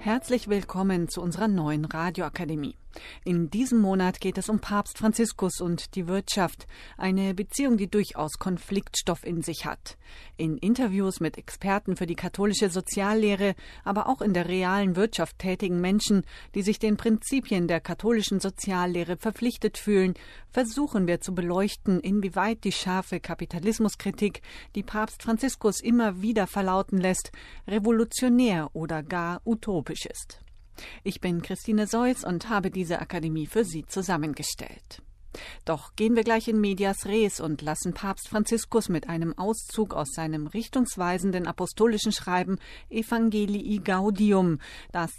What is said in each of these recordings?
Herzlich willkommen zu unserer neuen Radioakademie. In diesem Monat geht es um Papst Franziskus und die Wirtschaft, eine Beziehung, die durchaus Konfliktstoff in sich hat. In Interviews mit Experten für die katholische Soziallehre, aber auch in der realen Wirtschaft tätigen Menschen, die sich den Prinzipien der katholischen Soziallehre verpflichtet fühlen, versuchen wir zu beleuchten, inwieweit die scharfe Kapitalismuskritik, die Papst Franziskus immer wieder verlauten lässt, revolutionär oder gar utopisch ist. Ich bin Christine Seuss und habe diese Akademie für Sie zusammengestellt. Doch gehen wir gleich in medias res und lassen Papst Franziskus mit einem Auszug aus seinem richtungsweisenden apostolischen Schreiben Evangelii Gaudium, das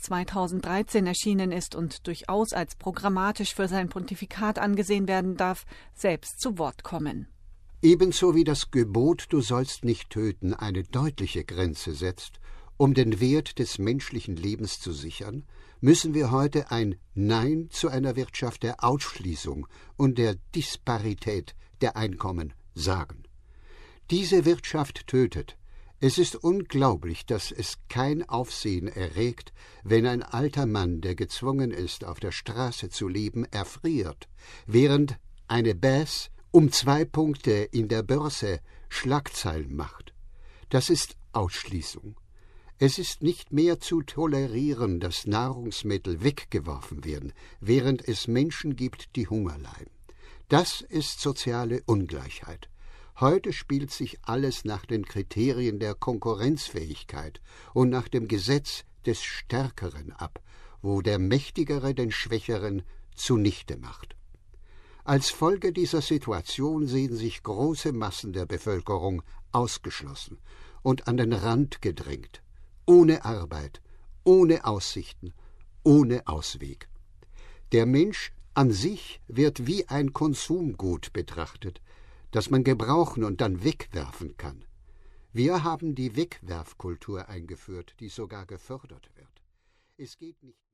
2013 erschienen ist und durchaus als programmatisch für sein Pontifikat angesehen werden darf, selbst zu Wort kommen. Ebenso wie das Gebot „Du sollst nicht töten" eine deutliche Grenze setzt, um den Wert des menschlichen Lebens zu sichern, müssen wir heute ein Nein zu einer Wirtschaft der Ausschließung und der Disparität der Einkommen sagen. Diese Wirtschaft tötet. Es ist unglaublich, dass es kein Aufsehen erregt, wenn ein alter Mann, der gezwungen ist, auf der Straße zu leben, erfriert, während eine Baisse um 2 Punkte in der Börse Schlagzeilen macht. Das ist Ausschließung. Es ist nicht mehr zu tolerieren, dass Nahrungsmittel weggeworfen werden, während es Menschen gibt, die Hunger leiden. Das ist soziale Ungleichheit. Heute spielt sich alles nach den Kriterien der Konkurrenzfähigkeit und nach dem Gesetz des Stärkeren ab, wo der Mächtigere den Schwächeren zunichte macht. Als Folge dieser Situation sehen sich große Massen der Bevölkerung ausgeschlossen und an den Rand gedrängt. Ohne Arbeit, ohne Aussichten, ohne Ausweg. Der Mensch an sich wird wie ein Konsumgut betrachtet, das man gebrauchen und dann wegwerfen kann. Wir haben die Wegwerfkultur eingeführt, die sogar gefördert wird. Es geht nicht